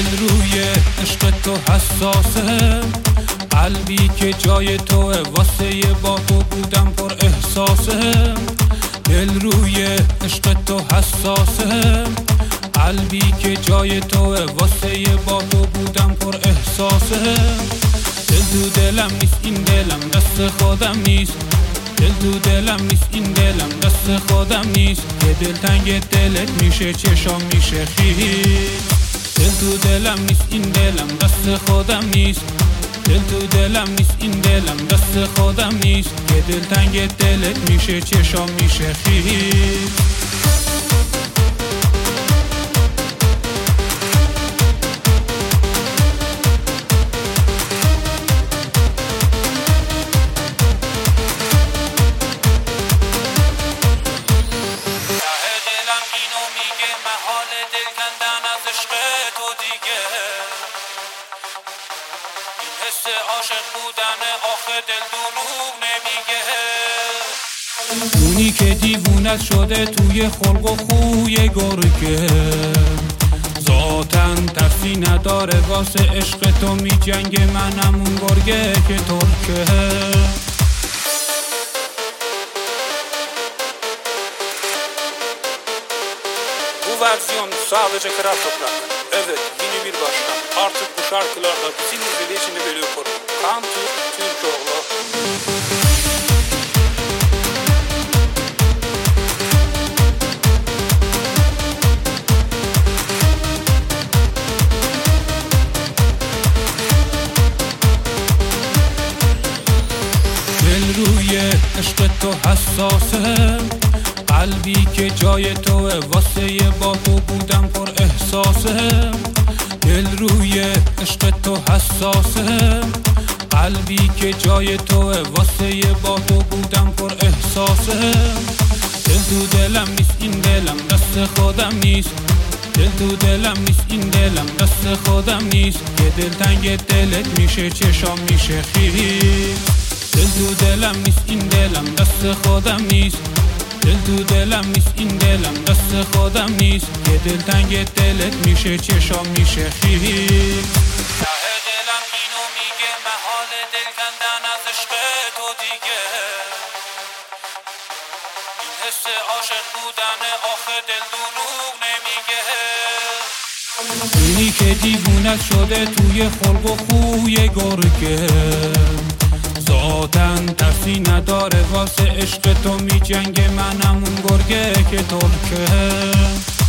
دل روی عشق تو حساسه، قلبی که جای توه واسه با تو بودم پر احساسه. دل روی عشق تو حساسه، قلبی که جای توه واسه با تو بودم پر احساسه. دل تو دلم نیست این دلم دست خودم نیست، دل تو دلم نیست این دلم دست خودم نیست. که دل تنگ دلت میشه چشام میشه خیز. دل تو دلم نیست این دلم دست خودم نیست، دل تو دلم نیست این دلم دست خودم نیست. که دل تنگ دلت میشه چشام میشه خیز. حس عاشق بودن آخه دل دروغ نمیگه. اونی که دیوونت شده توی خلق و خوی گرگه، ذاتن ترسی نداره واسه عشق تو میجنگه. منم اون گرگه که ترکه. Bu versiyon sadece Kral Toprak. Evet, yeni bir başkan. Artık bu şarkılarda bizim izleyişini bölüyor konu. Kan Türk, Türkoğlu. دل روی عشق تو حساسه، قلبی که جای توه واسه با تو بودم پر احساسه. دل روی عشق تو حساسه، قلبی که جای توه واسه با تو بودم پر احساسه. دل تو دلم نیست این دلم دست خودم نیست، دل تو دلم نیست این دلم دست خودم نیست. که دل تنگ دلت میشه چشام میشه خیز. دل تو دلم نیست این دلم دست خودم نیست، دل تو دلم نیست این دلم دست خودم نیست. که دل تنگ دلت میشه چشام میشه خیز. ته دلم اینو میگه محال دل کندن از عشق تو دیگه. این حس عاشق بودن آخه دل دروغ نمیگه. اونی که دیوونت شده توی خلق و خوی گرگه، ذاتن ترسی نداره واسه عشق تو میجنگه. منم اون گرگه که ترکه.